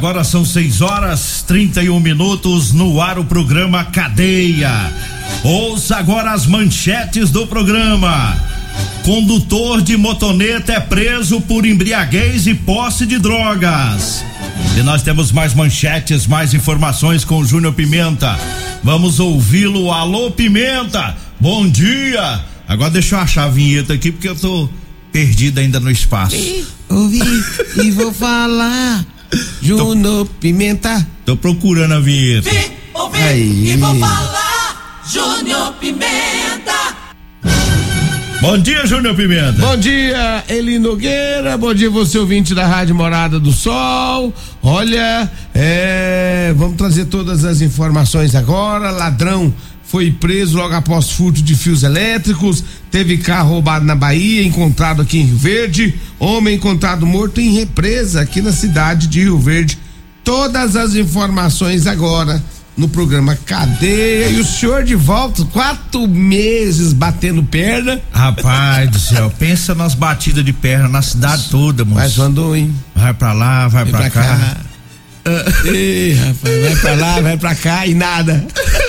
agora são 6h31 no ar o programa Cadeia. Ouça agora as manchetes do programa. Condutor de motoneta é preso por embriaguez e posse de drogas. E nós temos mais manchetes, mais informações com o Júnior Pimenta. Vamos ouvi-lo. Alô, Pimenta, bom dia. Agora deixa eu achar a vinheta aqui porque eu tô perdido ainda no espaço. Ouvi e vou falar. Júnior Pimenta. Tô procurando a vinheta. Ouvi e vou falar. Júnior Pimenta. Bom dia, Júnior Pimenta. Bom dia, Eli Nogueira. Bom dia, você ouvinte da Rádio Morada do Sol. Olha, vamos trazer todas as informações agora. Ladrão foi preso logo após furto de fios elétricos. Teve carro roubado na Bahia, encontrado aqui em Rio Verde. Homem encontrado morto em represa aqui na cidade de Rio Verde. Todas as informações agora no programa Cadeia. E o senhor de volta, 4 meses batendo perna. Rapaz do céu, pensa nas batidas de perna na cidade toda, moço. Mas andou, hein? Vai pra lá, vai pra cá. Ei, rapaz, vai pra lá, vai pra cá e nada.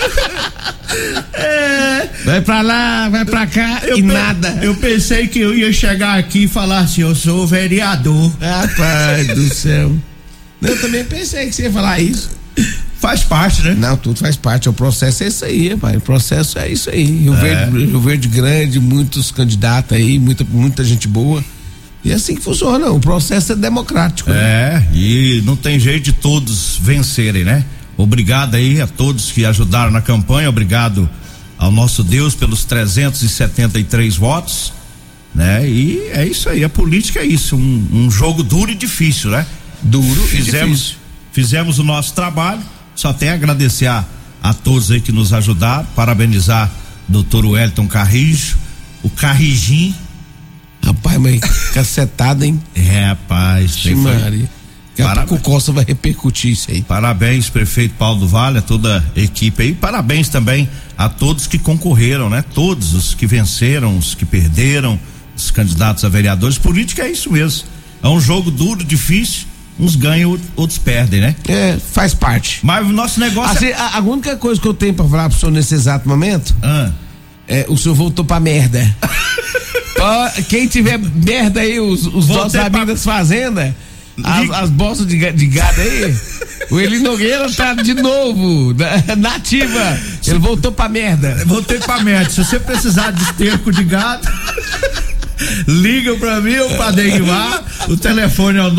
Vai pra lá, vai pra cá e nada. Eu pensei que eu ia chegar aqui e falar assim, eu sou vereador. Rapaz do céu. Eu também pensei que você ia falar isso. Faz parte, né? Não, tudo faz parte. O processo é isso aí, rapaz. O processo é isso aí. Rio Verde grande, muitos candidatos aí, muita gente boa. E é assim que funciona. O processo é democrático. E não tem jeito de todos vencerem, né? Obrigado aí a todos que ajudaram na campanha. Obrigado ao nosso Deus pelos 373 votos, né? E é isso aí. A política é isso. Um jogo duro e difícil, né? Duro e difícil. Fizemos o nosso trabalho. Só tenho a agradecer a todos aí que nos ajudaram, parabenizar doutor Wellington Carrijo, o Carrijinho. Rapaz, mas cacetada, hein? Rapaz, Maria. Daqui a pouco o Costa vai repercutir isso aí. Parabéns, prefeito Paulo do Vale, a toda a equipe aí. Parabéns também a todos que concorreram, né? Todos os que venceram, os que perderam, os candidatos a vereadores. Política é isso mesmo. É um jogo duro, difícil. Uns ganham, outros perdem, né? Faz parte. Mas o nosso negócio assim, a única coisa que eu tenho pra falar pro senhor nesse exato momento o senhor voltou pra merda. Quem tiver merda aí, os nossos amigos das fazendas, as bolsas de gado aí, o Eli Nogueira tá de novo na ativa. Ele voltou pra merda. Voltei pra merda. Se você precisar de esterco de gado, liga pra mim, o Padegmar. O telefone é o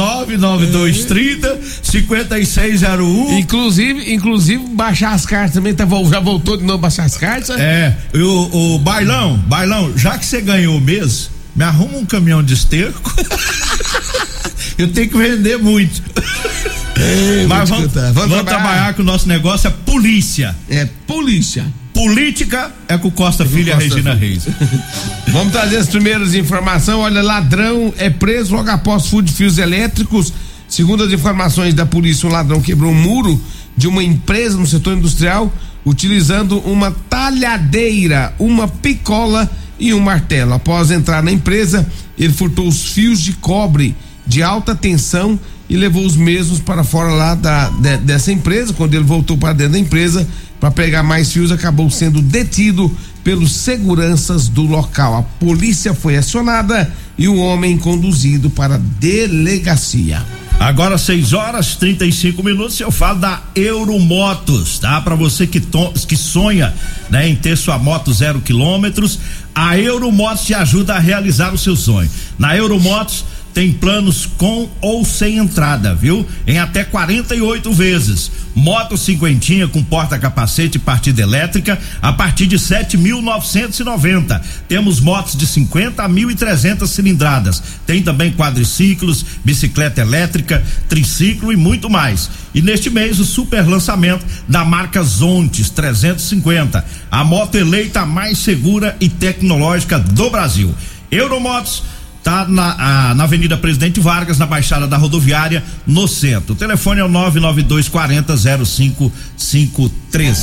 99230-5601. Inclusive baixar as cartas também, já voltou de novo baixar as cartas. O Bailão, já que você ganhou mesmo, me arruma um caminhão de esterco. Eu tenho que vender muito. Mas vamos trabalhar que o nosso negócio é polícia. Polícia. Política é com Costa Filho e a Regina Reis. Vamos trazer as primeiras informações. Olha, ladrão é preso logo após furto de fios elétricos. Segundo as informações da polícia, um ladrão quebrou um muro de uma empresa no setor industrial utilizando uma talhadeira, uma picola e um martelo. Após entrar na empresa, ele furtou os fios de cobre de alta tensão e levou os mesmos para fora lá dessa empresa. Quando ele voltou para dentro da empresa para pegar mais fios, acabou sendo detido pelos seguranças do local. A polícia foi acionada e o homem conduzido para a delegacia. Agora 6h35, eu falo da Euromotos, tá? Para você que sonha, né, em ter sua moto 0 quilômetros, a Euromotos te ajuda a realizar o seu sonho. Na Euromotos tem planos com ou sem entrada, viu? Em até 48 vezes. Moto cinquentinha com porta-capacete e partida elétrica a partir de 7.990. Temos motos de 50 a 1.300 cilindradas. Tem também quadriciclos, bicicleta elétrica, triciclo e muito mais. E neste mês o super lançamento da marca Zontes 350. A moto eleita a mais segura e tecnológica do Brasil. Euromotos tá na Avenida Presidente Vargas, na Baixada da Rodoviária, no centro. O telefone é o 99240-0553.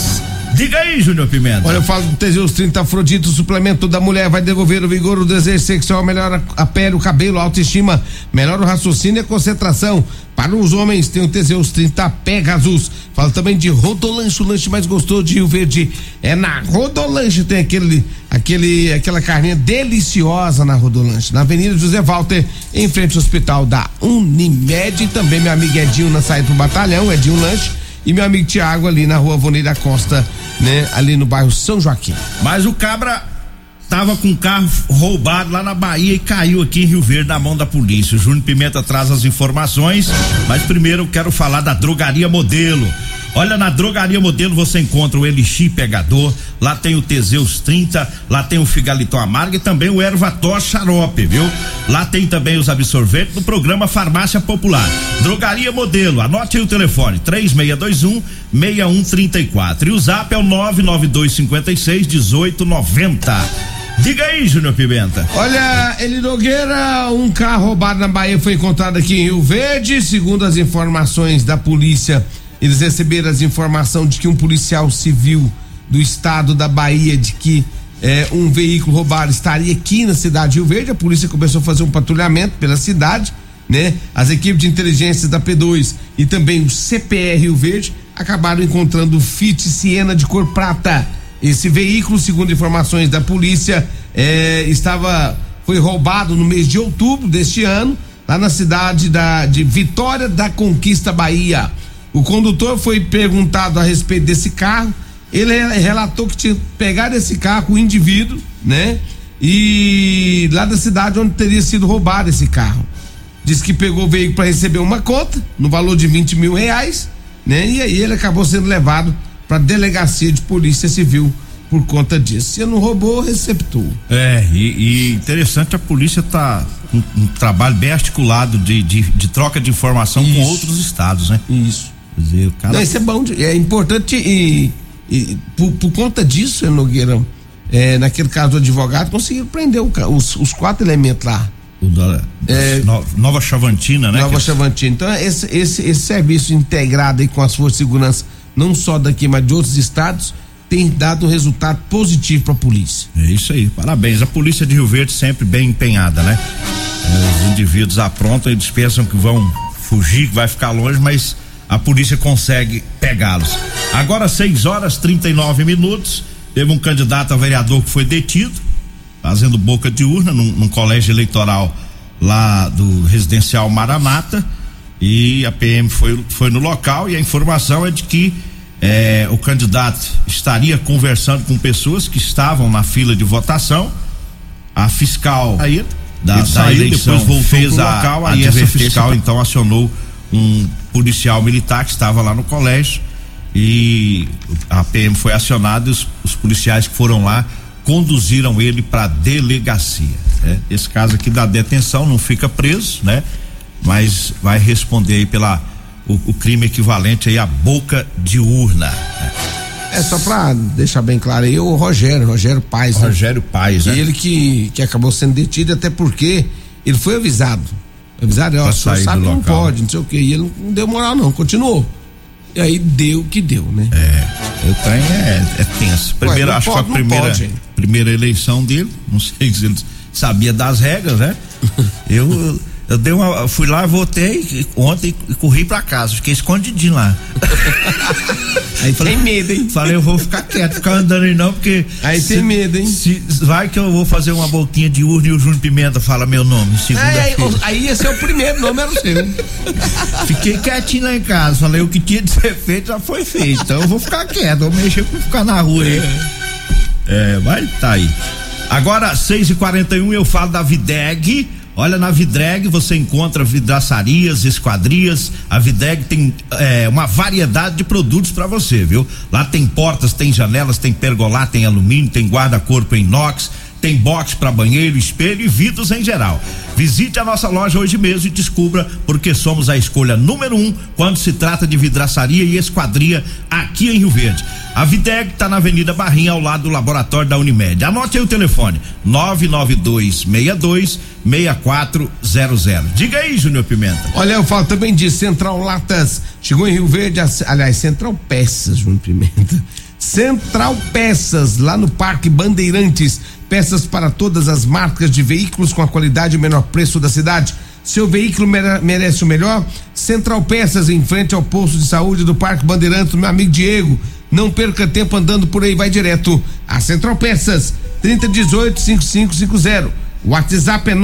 Diga aí, Júnior Pimenta. Olha, eu falo do Teseus 30 Afrodito, o suplemento da mulher, vai devolver o vigor, o desejo sexual, melhora a pele, o cabelo, a autoestima, melhora o raciocínio e a concentração. Para os homens tem o Teseus 30 Pegasus. Falo também de Rodolanche, o lanche mais gostoso de Rio Verde. É na Rodolanche, tem aquela carninha deliciosa na Rodolanche, na Avenida José Walter, em frente ao hospital da Unimed. E também meu amigo Edinho na saída pro batalhão, Edinho Lanche. E meu amigo Tiago ali na rua Avoneira Costa, né? Ali no bairro São Joaquim. Mas o cabra tava com um carro roubado lá na Bahia e caiu aqui em Rio Verde na mão da polícia. O Júnior Pimenta traz as informações, mas primeiro eu quero falar da Drogaria Modelo. Olha, na Drogaria Modelo você encontra o Elixir Pegador, lá tem o Teseus 30, lá tem o Figaliton Amargo e também o Ervator Xarope, viu? Lá tem também os absorventes do programa Farmácia Popular. Drogaria Modelo, anote aí o telefone, 3621-6134 e o zap é o 99256-1890. Diga aí, Júnior Pimenta. Olha, Eli Nogueira, um carro roubado na Bahia foi encontrado aqui em Rio Verde, segundo as informações da polícia. Eles receberam as informações de que um policial civil do estado da Bahia, de que um veículo roubado estaria aqui na cidade de Rio Verde. A polícia começou a fazer um patrulhamento pela cidade, né? As equipes de inteligência da P2 e também o CPR Rio Verde acabaram encontrando o Fiat Siena de cor prata. Esse veículo, segundo informações da polícia, foi roubado no mês de outubro deste ano, lá na cidade de Vitória da Conquista, Bahia. O condutor foi perguntado a respeito desse carro, ele relatou que tinha pegado esse carro, o indivíduo, né? E lá da cidade onde teria sido roubado esse carro. Diz que pegou o veículo para receber uma conta, no valor de R$20 mil, né? E aí ele acabou sendo levado para a delegacia de polícia civil por conta disso. Se não roubou, receptou. E interessante, a polícia tá um trabalho bem articulado de troca de informação com outros estados, né? Isso. Quer dizer, o cara... Não, isso é bom, é importante e por conta disso, Nogueira, naquele caso do advogado, conseguiram prender os 4 elementos lá. Nova Chavantina, né? Nova Chavantina. Então, esse serviço integrado aí com as forças de segurança, não só daqui, mas de outros estados, tem dado um resultado positivo para a polícia. É isso aí, parabéns. A polícia de Rio Verde sempre bem empenhada, né? Os indivíduos aprontam, eles pensam que vão fugir, que vai ficar longe, mas a polícia consegue pegá-los. Agora 6h39, teve um candidato a vereador que foi detido, fazendo boca de urna num colégio eleitoral lá do residencial Maranata, e a PM foi no local e a informação é de que o candidato estaria conversando com pessoas que estavam na fila de votação. A fiscal aí da eleição depois voltou fez pro local, aí essa fiscal então acionou um policial militar que estava lá no colégio e a PM foi acionada e os policiais que foram lá conduziram ele para delegacia. Esse caso aqui da detenção não fica preso, né? Mas vai responder aí o crime equivalente aí à boca de urna. Só pra deixar bem claro aí, o Rogério Paes. Rogério Paes, né? Ele que acabou sendo detido, até porque ele foi avisado, ó, o senhor sabe que não pode, não sei o que, e ele não deu moral não, continuou. E aí deu o que deu, né? O trem é tenso. Primeiro, acho que a primeira eleição dele, não sei se ele sabia das regras, né? Eu fui lá, votei ontem e corri pra casa, fiquei escondidinho lá. Aí tem medo, hein? Falei, eu vou ficar quieto, ficar andando aí não, porque... Aí tem medo, hein? Vai que eu vou fazer uma boquinha de urna e o Júnior Pimenta fala meu nome, segunda-feira. Aí esse é o primeiro nome, era o seu. Fiquei quietinho lá em casa, falei, o que tinha de ser feito já foi feito, então eu vou ficar quieto, vou mexer pra ficar na rua aí. Vai tá aí. Agora, 6h41, eu falo da Videg. Olha, na Vidreg você encontra vidraçarias, esquadrias. A Vidreg tem uma variedade de produtos para você, viu? Lá tem portas, tem janelas, tem pergolá, tem alumínio, tem guarda-corpo em inox, tem box para banheiro, espelho e vidros em geral. Visite a nossa loja hoje mesmo e descubra porque somos a escolha número 1 quando se trata de vidraçaria e esquadria aqui em Rio Verde. A Videg está na Avenida Barrinha, ao lado do laboratório da Unimed. Anote aí o telefone: 99262-6400. Diga aí, Júnior Pimenta. Olha, eu falo também de Central Latas. Chegou em Rio Verde, aliás, Central Peças, Júnior Pimenta. Central Peças, lá no Parque Bandeirantes. Peças para todas as marcas de veículos com a qualidade e o menor preço da cidade. Seu veículo merece o melhor? Central Peças, em frente ao posto de saúde do Parque Bandeirantes, meu amigo Diego. Não perca tempo andando por aí, vai direto a Central Peças, 3018-5550. O WhatsApp é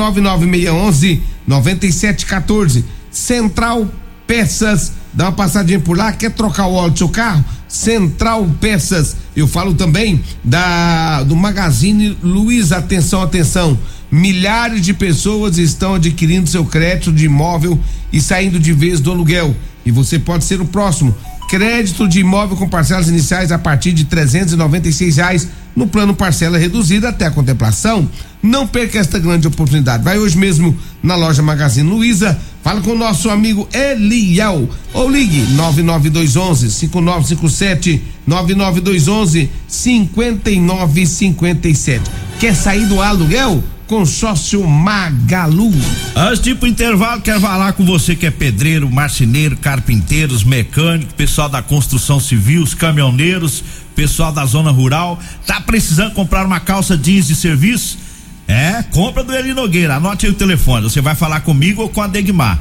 99611-9714. Central Peças, dá uma passadinha por lá, quer trocar o óleo do seu carro? Central Peças. Eu falo também do Magazine Luiza. Atenção, milhares de pessoas estão adquirindo seu crédito de imóvel e saindo de vez do aluguel, e você pode ser o próximo. Crédito de imóvel com parcelas iniciais a partir de R$396 no plano parcela reduzida até a contemplação. Não perca esta grande oportunidade. Vai hoje mesmo na loja Magazine Luiza. Fala com o nosso amigo Eliel ou ligue 99211-5957, 99211-5957. Quer sair do aluguel? Consórcio Magalu. Antes de ir pro intervalo, quero falar com você que é pedreiro, marceneiro, carpinteiros, mecânico, pessoal da construção civil, os caminhoneiros, pessoal da zona rural. Tá precisando comprar uma calça jeans de serviço? Compra do Eli Nogueira. Anote aí o telefone, você vai falar comigo ou com a Degmar,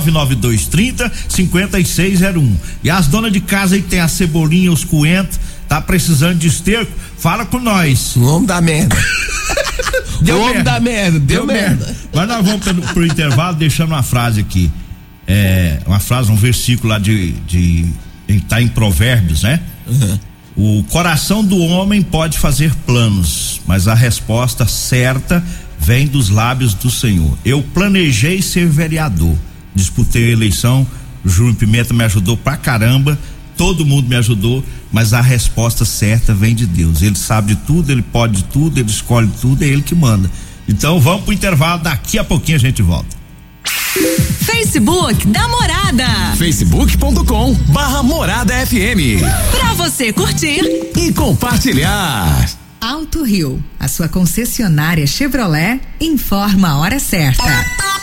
99230-5601. E as donas de casa aí que tem a cebolinha, os coentros, tá precisando de esterco, fala com nós. O homem da merda. Deu merda. Mas nós vamos pro intervalo deixando uma frase aqui, um versículo lá tá em Provérbios, né? Uhum. O coração do homem pode fazer planos, mas a resposta certa vem dos lábios do Senhor. Eu planejei ser vereador, disputei a eleição, o Júnior Pimenta me ajudou pra caramba, todo mundo me ajudou, mas a resposta certa vem de Deus. Ele sabe de tudo, ele pode de tudo, ele escolhe tudo, é ele que manda. Então vamos pro intervalo, daqui a pouquinho a gente volta. Facebook da Morada. Facebook.com/Morada FM. Pra você curtir e compartilhar. Alto Rio, a sua concessionária Chevrolet, informa a hora certa.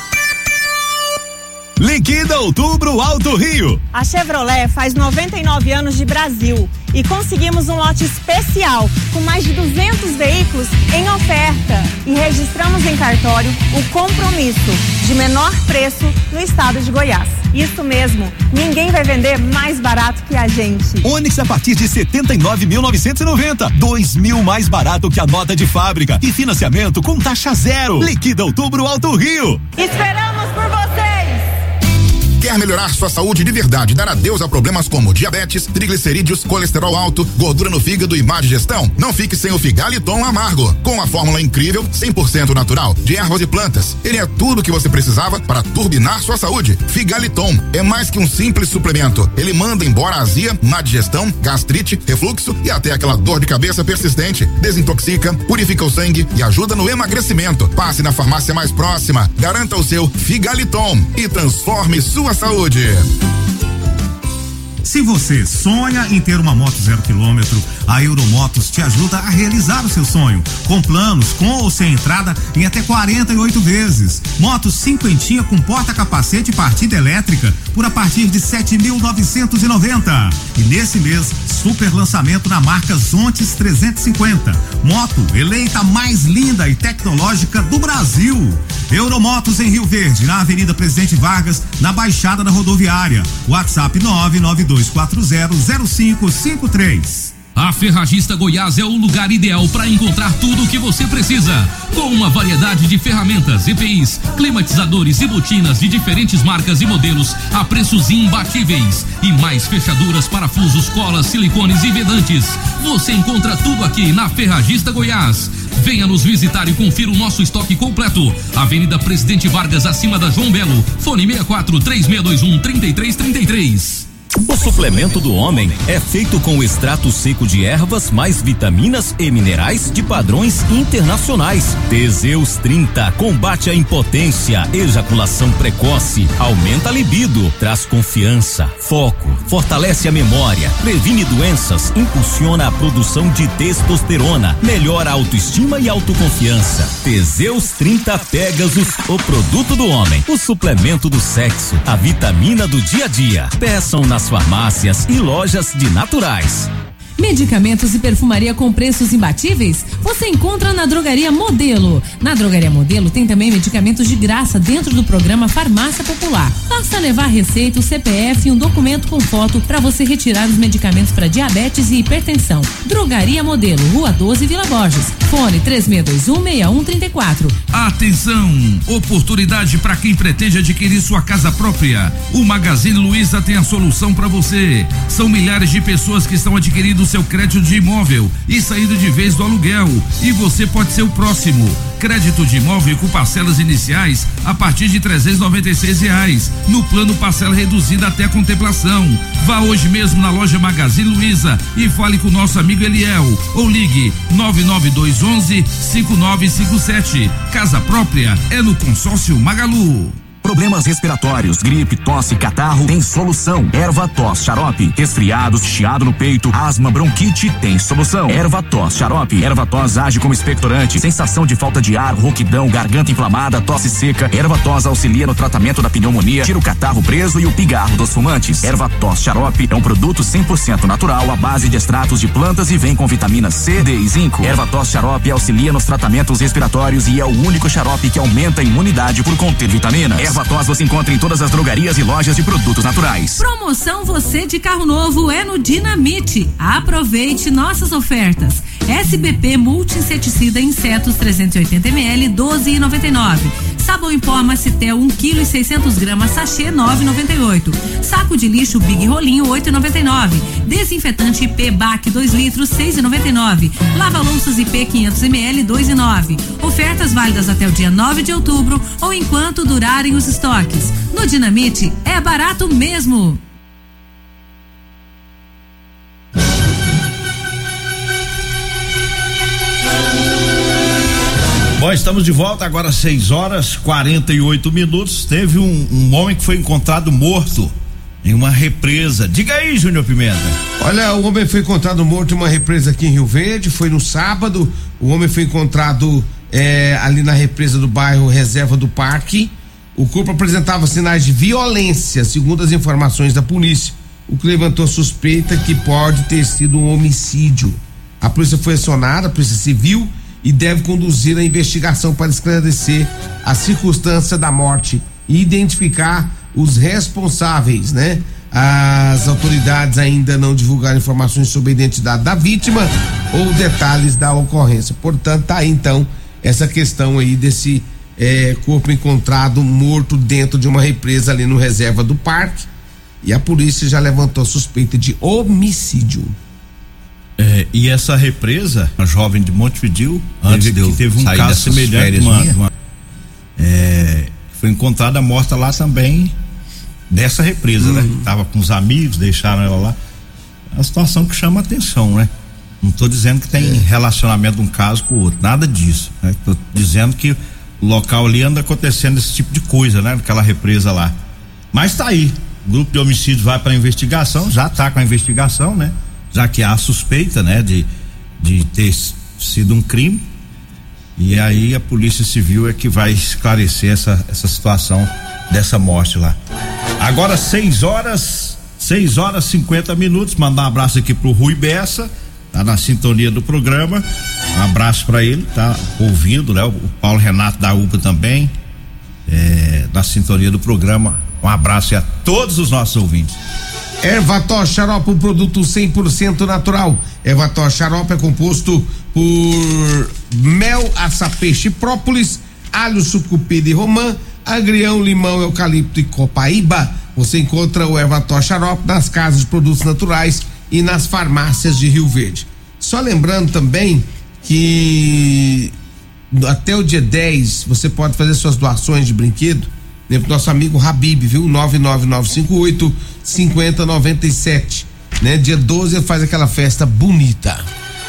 Liquida Outubro Alto Rio. A Chevrolet faz 99 anos de Brasil e conseguimos um lote especial com mais de 200 veículos em oferta e registramos em cartório o compromisso de menor preço no estado de Goiás. Isso mesmo, ninguém vai vender mais barato que a gente. Onix a partir de 79.990, 2.000 mais barato que a nota de fábrica e financiamento com taxa zero. Liquida Outubro Alto Rio. Esperamos por vocês. Quer melhorar sua saúde de verdade, dar adeus a problemas como diabetes, triglicerídeos, colesterol alto, gordura no fígado e má digestão? Não fique sem o Figaliton Amargo. Com a fórmula incrível, 100% natural, de ervas e plantas. Ele é tudo o que você precisava para turbinar sua saúde. Figaliton é mais que um simples suplemento. Ele manda embora a azia, má digestão, gastrite, refluxo e até aquela dor de cabeça persistente. Desintoxica, purifica o sangue e ajuda no emagrecimento. Passe na farmácia mais próxima. Garanta o seu Figaliton e transforme sua saúde. Se você sonha em ter uma moto 0 km, a Euromotos te ajuda a realizar o seu sonho, com planos com ou sem entrada em até 48 vezes. Moto cinquentinha com porta-capacete e partida elétrica por a partir de 7.990. E nesse mês, super lançamento na marca Zontes 350. Moto eleita a mais linda e tecnológica do Brasil. Euromotos em Rio Verde, na Avenida Presidente Vargas, na Baixada da Rodoviária. WhatsApp 992400553. A Ferragista Goiás é o lugar ideal para encontrar tudo o que você precisa. Com uma variedade de ferramentas, EPIs, climatizadores e botinas de diferentes marcas e modelos a preços imbatíveis. E mais fechaduras, parafusos, colas, silicones e vedantes. Você encontra tudo aqui na Ferragista Goiás. Venha nos visitar e confira o nosso estoque completo. Avenida Presidente Vargas, acima da João Belo. Fone 64-3621-3333. O suplemento do homem é feito com extrato seco de ervas mais vitaminas e minerais de padrões internacionais. Teseus 30 combate a impotência, ejaculação precoce, aumenta a libido, traz confiança, foco, fortalece a memória, previne doenças, impulsiona a produção de testosterona, melhora a autoestima e autoconfiança. Teseus 30 Pegasus, o produto do homem, o suplemento do sexo, a vitamina do dia a dia. Peçam nas farmácias e lojas de naturais. Medicamentos e perfumaria com preços imbatíveis? Você encontra na Drogaria Modelo. Na Drogaria Modelo tem também medicamentos de graça dentro do programa Farmácia Popular. Basta levar receita, o CPF e um documento com foto para você retirar os medicamentos para diabetes e hipertensão. Drogaria Modelo, Rua 12, Vila Borges. Fone 36216134. Atenção! Oportunidade para quem pretende adquirir sua casa própria. O Magazine Luiza tem a solução para você. São milhares de pessoas que estão adquirindo seu crédito de imóvel e saindo de vez do aluguel, e você pode ser o próximo. Crédito de imóvel com parcelas iniciais a partir de R$396, no plano parcela reduzida até a contemplação. Vá hoje mesmo na loja Magazine Luiza e fale com o nosso amigo Eliel, ou ligue 99211-5957. Casa própria é no Consórcio Magalu. Problemas respiratórios, gripe, tosse, catarro, tem solução. Erva-tos Xarope. Resfriados, chiado no peito, asma, bronquite, tem solução. Erva-tos Xarope. Erva-tos age como expectorante. Sensação de falta de ar, rouquidão, garganta inflamada, tosse seca. Erva-tos auxilia no tratamento da pneumonia, tira o catarro preso e o pigarro dos fumantes. Erva-tos Xarope é um produto 100% natural à base de extratos de plantas e vem com vitaminas C, D e zinco. Erva-tos Xarope auxilia nos tratamentos respiratórios e é o único xarope que aumenta a imunidade por conter vitaminas. Erva-tos você encontra em todas as drogarias e lojas de produtos naturais. Promoção você de carro novo é no Dinamite. Aproveite nossas ofertas. SBP multi-inseticida insetos 380 ml 12,99. Sabão em pó Macitel 1 kg e 600 gramas sachê 9,98. Saco de lixo Big Rolinho 8,99. Desinfetante IP BAC 2 litros 6,99. Lava louças IP 500 ml 2,9. Ofertas válidas até o dia 9 de outubro ou enquanto durarem os estoques. No Dinamite é barato mesmo. Bom, estamos de volta agora 6h48. Teve um homem que foi encontrado morto em uma represa. Diga aí, Júnior Pimenta. Olha, o homem foi encontrado morto em uma represa aqui em Rio Verde. Foi no sábado. O homem foi encontrado ali na represa do bairro Reserva do Parque. O corpo apresentava sinais de violência, segundo as informações da polícia, o que levantou suspeita que pode ter sido um homicídio. A polícia foi acionada, a Polícia Civil, e deve conduzir a investigação para esclarecer a circunstância da morte e identificar os responsáveis, né? As autoridades ainda não divulgaram informações sobre a identidade da vítima ou detalhes da ocorrência. Portanto, tá aí então essa questão aí desse corpo encontrado morto dentro de uma represa ali no Reserva do Parque, e a polícia já levantou suspeita de homicídio. E essa represa, a jovem de Montevidéu, antes de eu teve um caso semelhante, foi encontrada morta lá também, dessa represa, né? Tava com os amigos, deixaram ela lá. É uma situação que chama atenção, né? Não tô dizendo que tem relacionamento de um caso com o outro, nada disso, né? Tô dizendo que o local ali anda acontecendo esse tipo de coisa, né? Naquela represa lá. Mas tá aí, o grupo de homicídios vai para investigação, já tá com a investigação, né? Já que há suspeita, né? De ter sido um crime, e aí a Polícia Civil é que vai esclarecer essa situação dessa morte lá. Agora 6h50, mandar um abraço aqui pro Rui Bessa, tá na sintonia do programa, um abraço para ele, tá ouvindo, né? O Paulo Renato da UPA também, na sintonia do programa, um abraço a todos os nossos ouvintes. Erva-tos Xarope, um produto 100% natural. Erva-tos Xarope é composto por mel, açapeixe, própolis, alho, sucupira e romã, agrião, limão, eucalipto e copaíba. Você encontra o Erva-tos Xarope nas casas de produtos naturais e nas farmácias de Rio Verde. Só lembrando também que até o dia 10 você pode fazer suas doações de brinquedo, né, pro nosso amigo Habib, viu? 99958-5097, né? Dia 12 ele faz aquela festa bonita.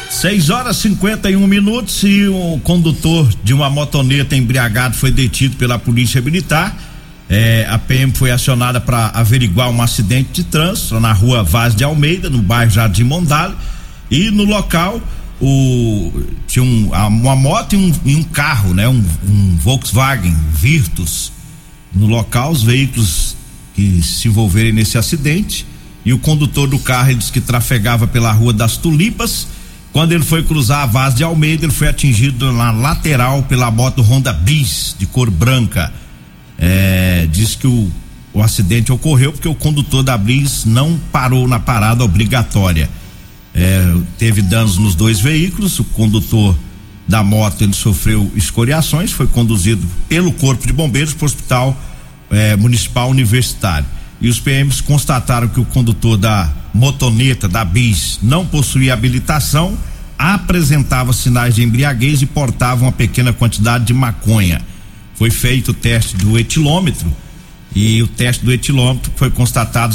6h51 e o condutor de uma motoneta embriagado foi detido pela Polícia Militar. A PM foi acionada para averiguar um acidente de trânsito na rua Vaz de Almeida, no bairro Jardim Mondale, e no local tinha uma moto e um carro, né? Um Volkswagen Virtus. No local, os veículos que se envolverem nesse acidente e o condutor do carro, ele disse que trafegava pela Rua das Tulipas. Quando ele foi cruzar a Vaz de Almeida, ele foi atingido na lateral pela moto Honda Bis de cor branca. Diz que o acidente ocorreu porque o condutor da Bis não parou na parada obrigatória. Teve danos nos dois veículos. O condutor da moto, ele sofreu escoriações, foi conduzido pelo Corpo de Bombeiros para o Hospital Municipal Universitário. E os PMs constataram que o condutor da motoneta da Bis não possuía habilitação, apresentava sinais de embriaguez e portava uma pequena quantidade de maconha. Foi feito o teste do etilômetro e o teste do etilômetro foi constatado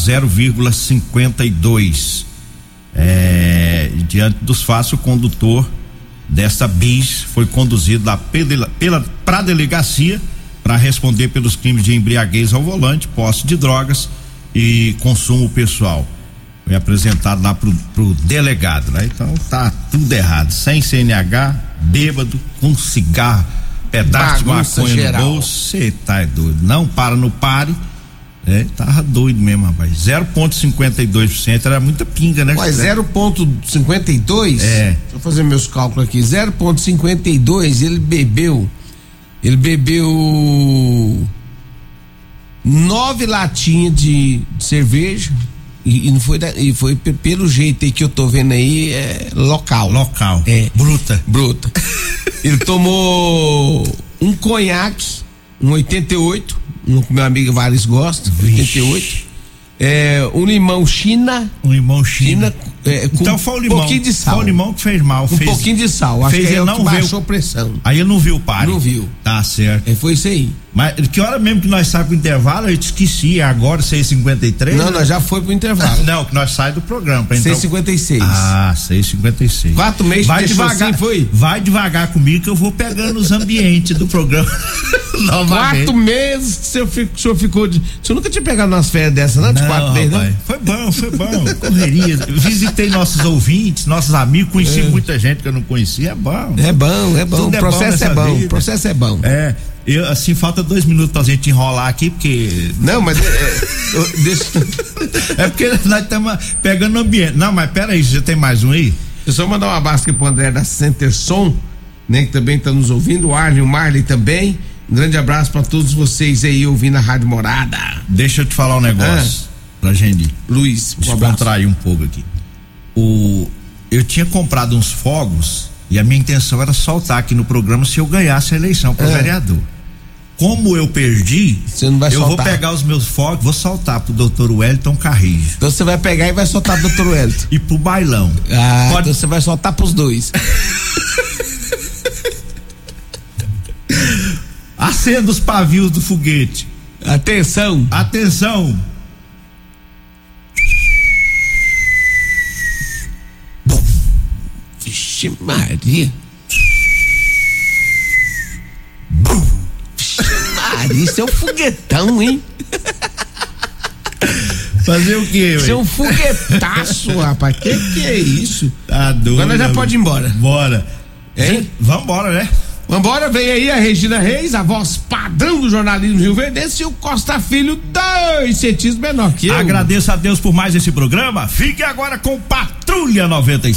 0,52. Diante dos fatos, o condutor dessa Bis foi conduzido lá para a delegacia para responder pelos crimes de embriaguez ao volante, posse de drogas e consumo pessoal. Foi apresentado lá pro delegado, né? Então tá tudo errado, sem CNH, bêbado, com cigarro, pedaço Bagunça de maconha geral. no bolso, cê tá doido, não para no pare, tava doido mesmo, rapaz. 0,52%, era muita pinga, né? Mas 0,52? Deixa eu fazer meus cálculos aqui. 0,52, ele bebeu 9 latinhas de cerveja e não foi e foi pelo jeito aí que eu tô vendo aí, local. Bruta. Ele tomou um conhaque, um 88, um que meu amigo Vares gosta, 88. Um limão China. Então foi o limão. Um pouquinho de sal. Foi o limão que fez mal. Pouquinho de sal. Acho que ele não baixou a pressão. Aí ele não viu o pare. Não viu. Tá certo. Foi isso aí. Mas que hora mesmo que nós saímos pro intervalo? Eu esqueci, agora 6h53? Não, nós já foi pro intervalo. Não, que nós saímos do programa. 6h56. 6h56. 4 meses vai devagar, assim, foi? Vai devagar comigo que eu vou pegando os ambientes do programa. 4 meses que o senhor ficou de. O senhor nunca tinha pegado umas férias dessas, não? De 4 meses, não? Foi bom. Correria. Visitei nossos ouvintes, nossos amigos, conheci muita gente que eu não conhecia. É bom. O processo é bom. O processo é bom. Eu, assim, falta 2 minutos pra gente enrolar aqui, porque. Não, mas. É porque nós estamos pegando o ambiente. Não, mas pera aí, já tem mais um aí? Deixa eu só mandar um abraço aqui pro André da Center Som, né? Que também tá nos ouvindo. O Arlen, o Marley também. Um grande abraço pra todos vocês aí ouvindo a Rádio Morada. Deixa eu te falar um negócio pra gente. Luiz, descontrair um pouco aqui. Eu tinha comprado uns fogos e a minha intenção era soltar aqui no programa se eu ganhasse a eleição para vereador. Como eu perdi, você não vai soltar. Vou pegar os meus fogos, vou soltar pro Dr. Wellington Carrijo. Então você vai pegar e vai soltar pro Dr. Wellington. E pro bailão. Então você vai soltar pros dois. Acenda os pavios do foguete. Atenção. Vixe Maria. Maria, isso é um foguetão, hein? Fazer o quê, isso é um foguetaço, rapaz. Que é isso? Tá doido. Agora já pode ir embora. Bora. Hein? Vambora, né? Vambora, vem aí a Regina Reis, a voz padrão do jornalismo rio-verdense, e o Costa Filho, 2 centímetros menor que eu. Agradeço a Deus por mais esse programa. Fique agora com Patrulha 95.